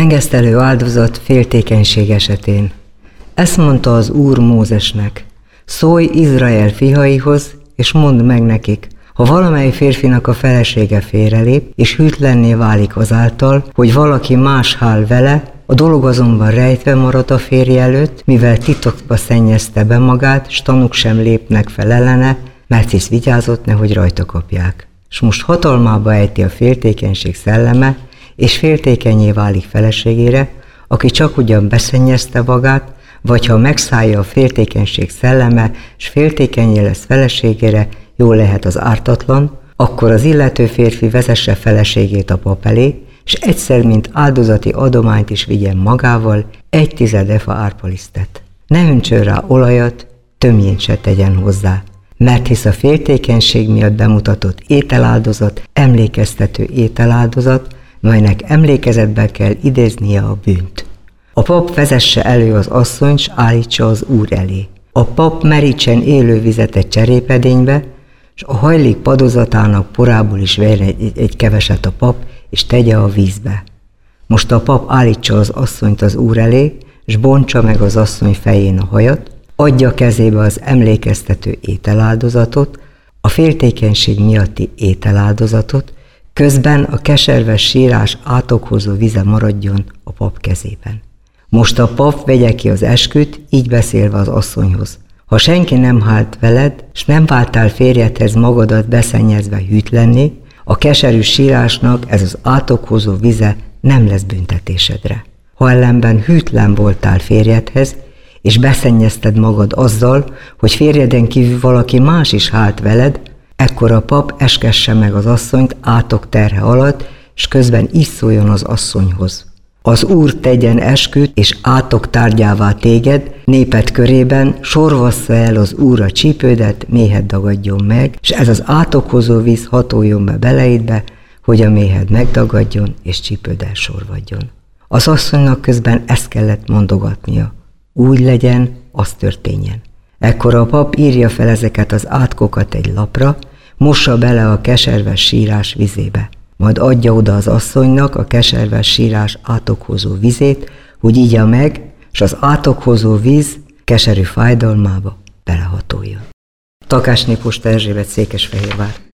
Engesztelő áldozat féltékenység esetén. Ezt mondta az Úr Mózesnek: szólj Izrael fihaihoz, és mondd meg nekik, ha valamely férfinak a felesége félrelép, és hűtlenné válik azáltal, hogy valaki más hál vele, a dolog azonban rejtve marad a férje előtt, mivel titokba szennyezte be magát, s tanúk sem lépnek fel ellene, mert hisz vigyázott, nehogy rajta kapják. S most hatalmába ejti a féltékenység szelleme, és féltékennyé válik feleségére, aki csak ugyan beszennyezte magát, vagy ha megszállja a féltékenység szelleme, s féltékennyé lesz feleségére, jól lehet az ártatlan, akkor az illető férfi vezesse feleségét a pap elé, és egyszer, mint áldozati adományt is vigyen magával 1/10 efa árpalisztet. Ne öntsön rá olajat, tömjént se tegyen hozzá, mert hisz a féltékenység miatt bemutatott ételáldozat emlékeztető ételáldozat, melynek emlékezetbe kell idéznie a bűnt. A pap vezesse elő az asszonyt, s állítsa az Úr elé. A pap merítsen élő vizet egy cserépedénybe, s a hajlék padozatának porából is vegyen egy keveset a pap, és tegye a vízbe. Most a pap állítsa az asszonyt az Úr elé, s bontsa meg az asszony fején a hajat, adja kezébe az emlékeztető ételáldozatot, a féltékenység miatti ételáldozatot, közben a keserves sírás átokkozó vize maradjon a pap kezében. Most a pap vegye ki az esküt, így beszélve az asszonyhoz: ha senki nem hált veled, s nem váltál férjedhez magadat beszennyezve hűtlenné, a keserű sírásnak ez az átokkozó vize nem lesz büntetésedre. Ha ellenben hűtlen voltál férjedhez, és beszennyezted magad azzal, hogy férjeden kívül valaki más is hált veled, ekkor a pap eskesse meg az asszonyt átok terhe alatt, s közben így szóljon az asszonyhoz: az Úr tegyen esküt, és átok tárgyává téged, néped körében, sorvassza el az Úr a csípődet, méhed dagadjon meg, és ez az átokkozó víz hatoljon be beleidbe, hogy a méhed megdagadjon, és csípőd elsorvadjon. Az asszonynak közben ezt kellett mondogatnia: úgy legyen, az történjen. Ekkor a pap írja fel ezeket az átkokat egy lapra, mossa bele a keserves sírás vizébe. Majd adja oda az asszonynak a keserves sírás átokhozó vizét, hogy igya meg, s az átokhozó víz keserű fájdalmába belehatoljon. Takács Népost Erzsébet, Székesfehérvár.